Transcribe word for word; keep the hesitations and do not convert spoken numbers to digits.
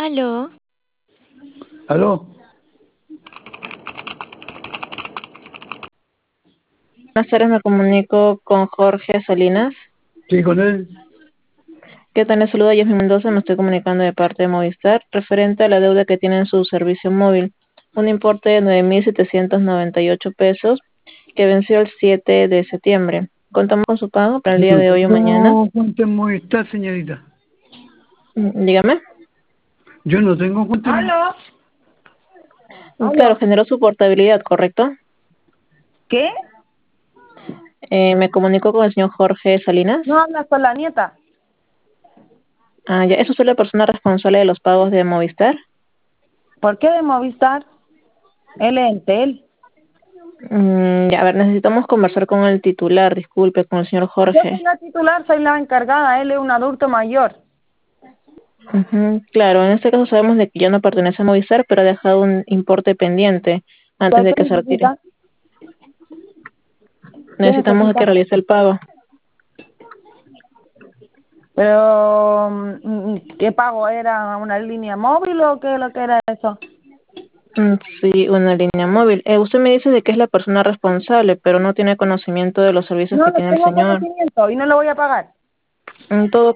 Aló, ¿Aló? Buenas tardes, me comunico con Jorge Salinas. Sí, con él. ¿Qué tal? Les saluda Yasmin Mendoza, me estoy comunicando de parte de Movistar, referente a la deuda que tiene en su servicio móvil, un importe de nueve mil setecientos noventa y ocho pesos que venció el siete de septiembre. Contamos con su pago para el Yo día no de hoy o mañana. tengo cuenta en Movistar, señorita. Mm, Dígame. Yo no tengo cuenta en... ¿Aló? Mm, Claro, generó su portabilidad, ¿correcto? ¿Qué? Eh, me comunico con el señor Jorge No Salinas. hablas con la nieta. Ah, ya, ¿es usted la persona responsable de los pagos de Movistar? ¿Por qué de Movistar? Él es Entel. Mm, ya, a ver, necesitamos conversar con el titular, disculpe, con el señor Yo soy Jorge. la titular, soy la encargada. Él es un adulto mayor. Ujú, claro, en este caso sabemos de que ya no pertenece a Movistar, pero ha dejado un importe pendiente antes ¿Qué, de qué que se retire. necesita? ¿Qué Necesitamos que necesita? realice el pago. Pero, mm, ¿qué pago? ¿Era una línea móvil o qué es lo que era eso? Mm, Sí, una línea móvil. Eh, usted me dice de que es la persona responsable, pero no tiene conocimiento de los servicios No, que no tiene el tengo señor. conocimiento y no lo voy a pagar. En todo